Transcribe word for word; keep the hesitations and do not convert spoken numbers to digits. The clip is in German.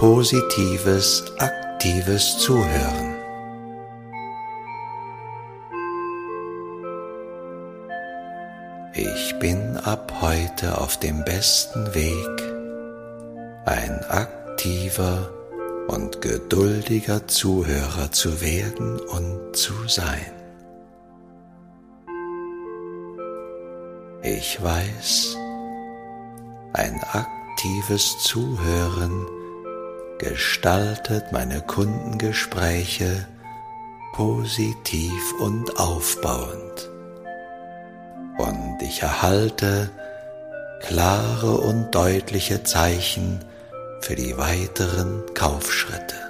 positives, aktives Zuhören. Ich bin ab heute auf dem besten Weg, ein aktiver und geduldiger Zuhörer zu werden und zu sein. Ich weiß, ein aktives Zuhören gestaltet meine Kundengespräche positiv und aufbauend, und ich erhalte klare und deutliche Zeichen für die weiteren Kaufschritte.